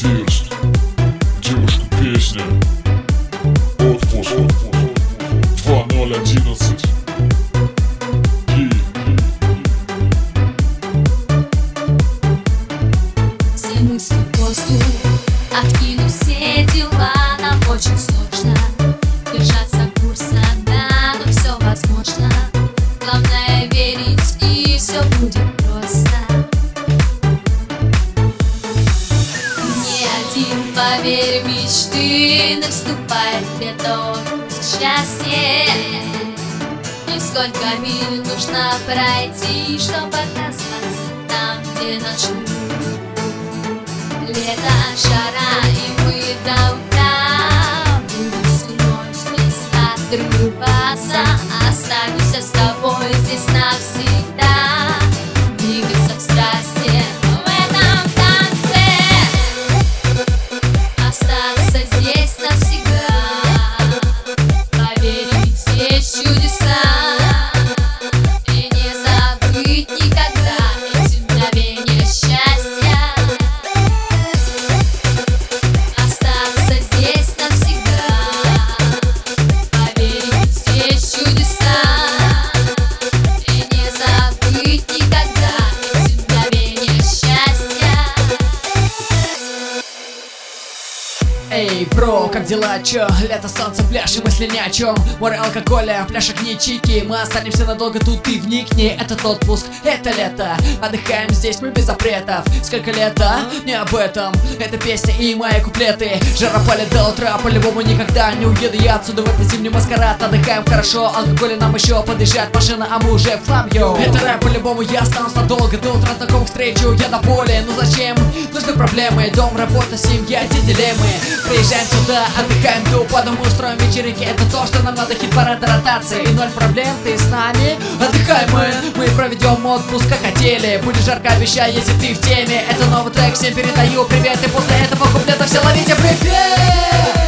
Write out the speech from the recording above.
текст, девушка, песня, отпуск 2011. Все мысли в воздух, откину все дела. Нам очень сложно держаться курса, да, но все возможно. Главное верить, и все будет просто. Не один, поверь, мечты, наступает лето, отпуск, счастье. И сколько миль нужно пройти, чтобы оказаться там, где начну. Лето, жара, и мы до утра будем всю ночь здесь отрываться. Останемся с тобой здесь навсегда, двигаться в страсти в этом танце. Остаться здесь навсегда, поверить, есть чудеса. И не забыть никогда эти мгновения счастья. Остаться здесь навсегда, поверить, есть чудеса. И не забыть никогда эти мгновения счастья. Эй, бро, как дела, чё? Лето, солнце, пляж и мысли ни о чем. Море алкоголя, пляж, огни, чики. Мы останемся надолго, тут ты вникни. Этот отпуск, это лето. Отдыхаем здесь, мы без запретов. Сколько лет, а? Не об этом. Это песня и мои куплеты. Жара палит до утра, по-любому никогда не уеду я отсюда в этот зимний маскарад. Отдыхаем хорошо, алкоголя нам еще подъезжает машина, а мы уже в хлам, йоу. Это рэп, по-любому я останусь надолго. До утра знакомых встречу, я на поле. Ну зачем? Нужны проблемы, дом, работа, семья, эти дилеммы. Приезжаем сюда, отдыхаем до упада, мы устроим вечеринки. Это то, что нам надо, хит-парад ротации. И ноль проблем, ты с нами? Отдыхаем мы проведем отпуск как хотели. Будет жарко, обещаю, если ты в теме. Это новый трек, всем передаю привет. И после этого куплета все ловите привет.